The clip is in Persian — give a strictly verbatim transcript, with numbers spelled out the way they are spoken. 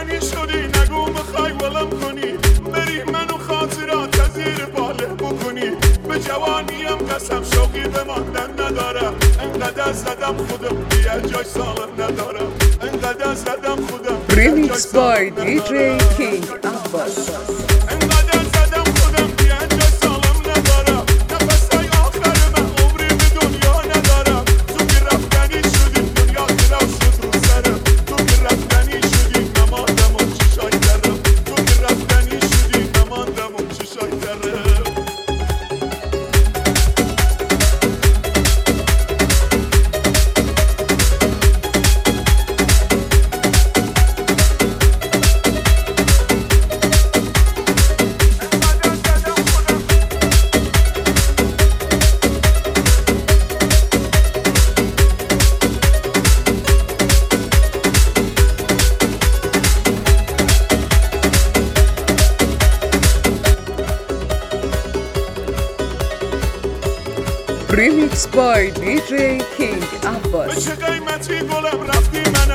رفتنی شدی نگو میخوای ولم کنی بری منو خاطرات از زیر باله بکنی به جوانیم قسم شوقی به ماندن ندارم انقدر زدم خودم دیگه جای سالم ندارم انقدر زدم خودم Remix by دی جی King Abbas. انقدر زدم خودم دیگه جای سالم ندارم نفسای آخر من عمری به دنیا ندارم تو که رفتنی شدی دنیا خراب شد رو سرم تو که رفتنی شدی نماندم و چشای درم تو که رفتنی شدی نماندم و چشای درم Remix by دی جی King به Abbas. چه قیمتی گلم رفتی من